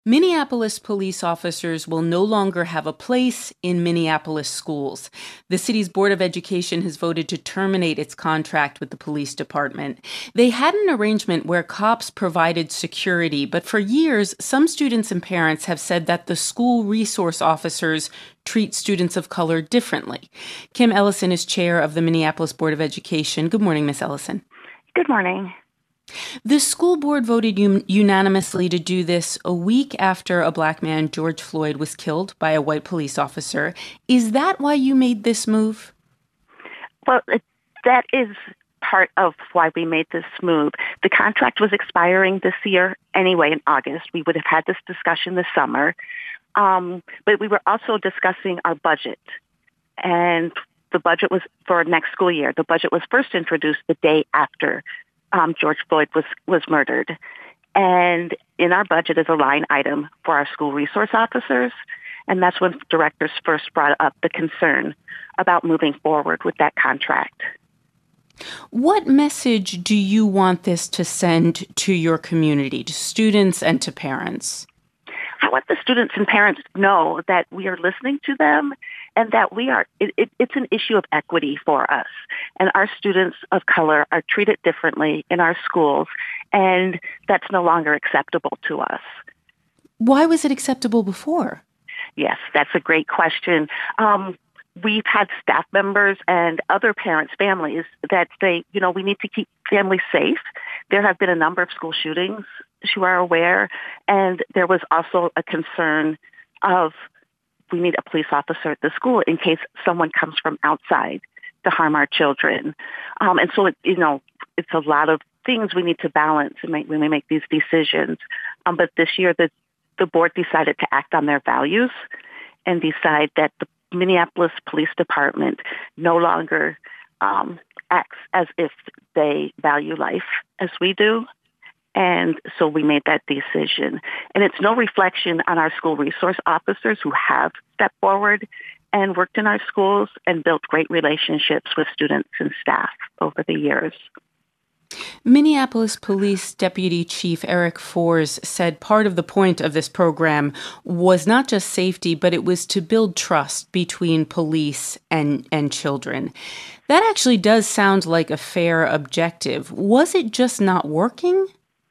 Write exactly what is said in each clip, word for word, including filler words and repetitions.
Minneapolis police officers will no longer have a place in Minneapolis schools. The city's Board of Education has voted to terminate its contract with the police department. They had an arrangement where cops provided security, but for years, some students and parents have said that the school resource officers treat students of color differently. Kim Ellison is chair of the Minneapolis Board of Education. Good morning, Miz Ellison. Good morning. The school board voted un- unanimously to do this a week after a black man, George Floyd, was killed by a white police officer. Is that why you made this move? Well, it, that is part of why we made this move. The contract was expiring this year anyway in August. We would have had this discussion this summer. Um, but we were also discussing our budget. And the budget was for next school year. The budget was first introduced the day after Um, George Floyd was, was murdered. And in our budget is a line item for our school resource officers. And that's when directors first brought up the concern about moving forward with that contract. What message do you want this to send to your community, to students and to parents? I want the students and parents to know that we are listening to them and that we are, it, it, it's an issue of equity for us. And our students of color are treated differently in our schools, and that's no longer acceptable to us. Why was it acceptable before? Yes, that's a great question. Um, we've had staff members and other parents, families that say, you know, we need to keep families safe. There have been a number of school shootings, as you are aware, and there was also a concern of we need a police officer at the school in case someone comes from outside to harm our children. Um, and so, it, you know, it's a lot of things we need to balance and make, when we make these decisions. Um, but this year, the, the board decided to act on their values and decide that the Minneapolis Police Department no longer um, acts as if they value life as we do. And so we made that decision. And it's no reflection on our school resource officers who have stepped forward and worked in our schools and built great relationships with students and staff over the years. Minneapolis Police Deputy Chief Eric Forss said part of the point of this program was not just safety, but it was to build trust between police and, and children. That actually does sound like a fair objective. Was it just not working?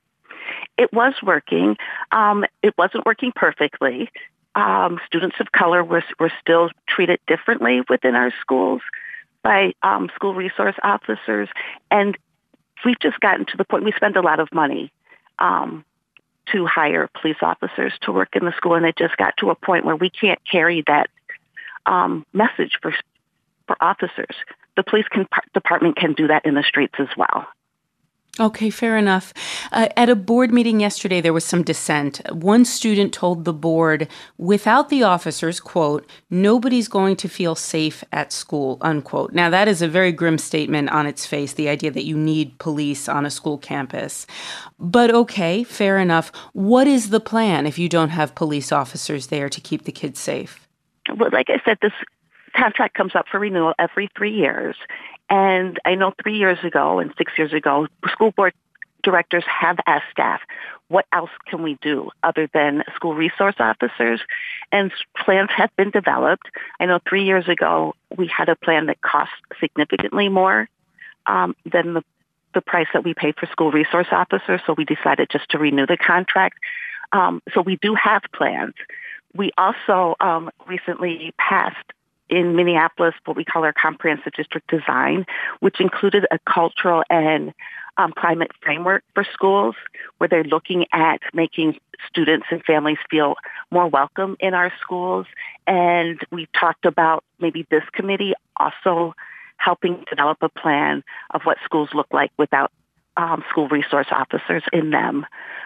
It was working. Um, it wasn't working perfectly. Um, students of color were, were still treated differently within our schools by um, school resource officers. And we've just gotten to the point, we spend a lot of money um, to hire police officers to work in the school. And it just got to a point where we can't carry that um, message for, for officers. The police can, department can do that in the streets as well. Okay, fair enough. Uh, at a board meeting yesterday, there was some dissent. One student told the board, without the officers, quote, nobody's going to feel safe at school, unquote. Now, that is a very grim statement on its face, the idea that you need police on a school campus. But okay, fair enough. What is the plan if you don't have police officers there to keep the kids safe? Well, like I said, this contract comes up for renewal every three years. And I know three years ago and six years ago, school board directors have asked staff, what else can we do other than school resource officers? And plans have been developed. I know three years ago, we had a plan that cost significantly more um, than the, the price that we paid for school resource officers. So we decided just to renew the contract. Um, so we do have plans. We also um, recently passed in Minneapolis what we call our comprehensive district design, which included a cultural and um, climate framework for schools where they're looking at making students and families feel more welcome in our schools. And we talked about maybe this committee also helping develop a plan of what schools look like without um, school resource officers in them.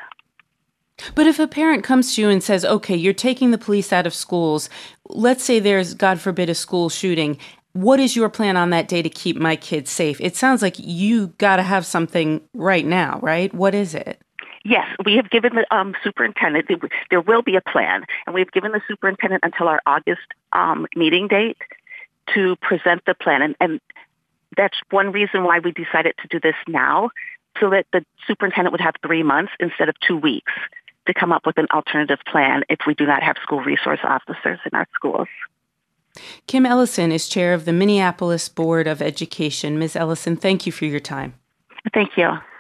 But if a parent comes to you and says, okay, you're taking the police out of schools, let's say there's, God forbid, a school shooting, what is your plan on that day to keep my kids safe? It sounds like you got to have something right now, right? What is it? Yes, we have given the um, superintendent, there will be a plan, and we've given the superintendent until our August um, meeting date to present the plan. And, and that's one reason why we decided to do this now, so that the superintendent would have three months instead of two weeks to come up with an alternative plan if we do not have school resource officers in our schools. Kim Ellison is chair of the Minneapolis Board of Education. Miz Ellison, thank you for your time. Thank you.